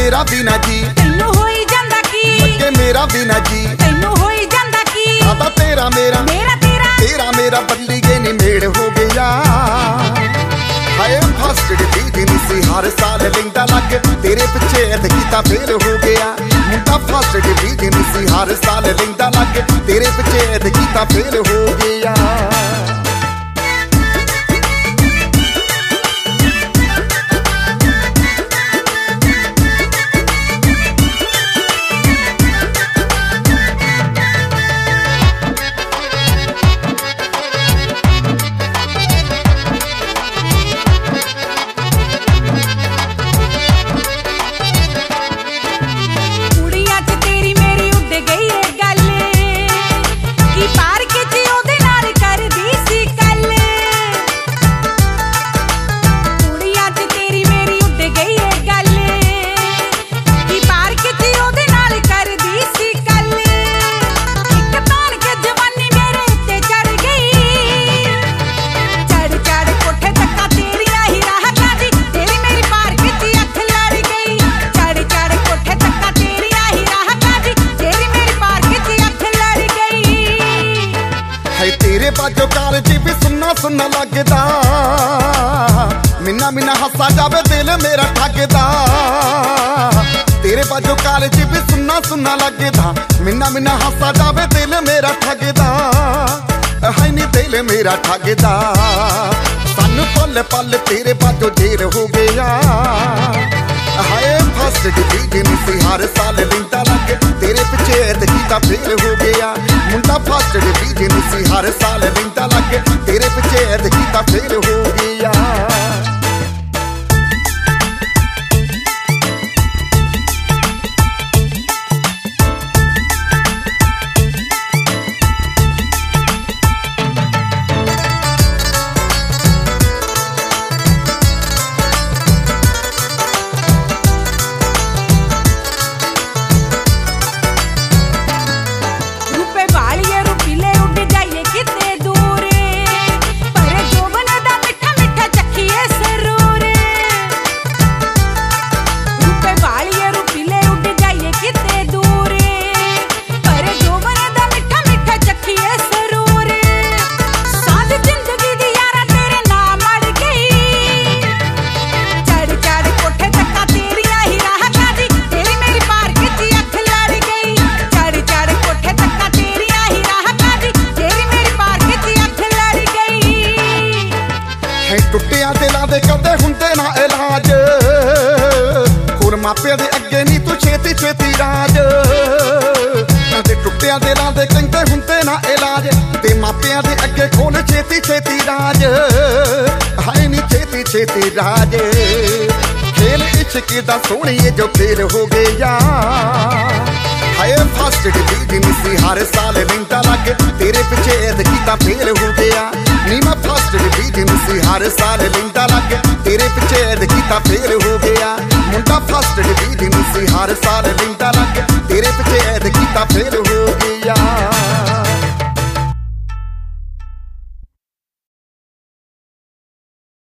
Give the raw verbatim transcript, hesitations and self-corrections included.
मेरा बिना जी तैनू होई जांदा की लगे मेरा बिना जी तैनू होई जांदा की दादा तेरा मेरा मेरा तेरा तेरा मेरा बल्ली गए नी मेड़ हो गया हाय फर्स्ट डिवीजन सी हर साल लिंदा लग तेरे पिछे कीता फेल हो गया मुंडा फर्स्ट डिवीजन सी हर साल लिंदा लग तेरे पिछे कीता फेल हो गया तेरे बाजो कालजी भी सुनना सुनना लगदा मिन्ना मिन्ना हसा जावे दिल मेरा ठगदा तेरे बाजो कालजी भी सुनना सुनना लगदा मिन्ना मिन्ना हसा जावे दिल मेरा ठगदा है नी दिल मेरा ठगदा सन पल पल तेरे बाजो जेर हो गया हाय फर्स्ट डिवीजन सी हर साल लिंदा लग तेरे पिछे कीता फेल हो गया मुंडा फर्स्ट डिवीजन सी हर साल लिंदा लग तेरे पिछे कीता फेल हो गया टुटिया दिलों दे कदे हुंदे ना इलाज खोल मापिया दे अगे नी तू छेती छेती राज ते टुटिया दिलों दे कहंदे हुंदे ना इलाज ते मापिया दे अगे खोल छेती छेती राज हाय नी छेती छेती राज खेल इश्क दा सोहणी जो खेल हो गया हाय फर्स्ट डिवीजन सी हर साल लिंदा लग तेरे पिछे कीता फेल हो गया नी मैं फर्स्ट डिवीजन सी हर साल लिंदा लग तेरे पिछे कीता फेल हो गया मुंडा फर्स्ट डिवीजन सी हर साल लिंदा लग तेरे पिछे कीता फेल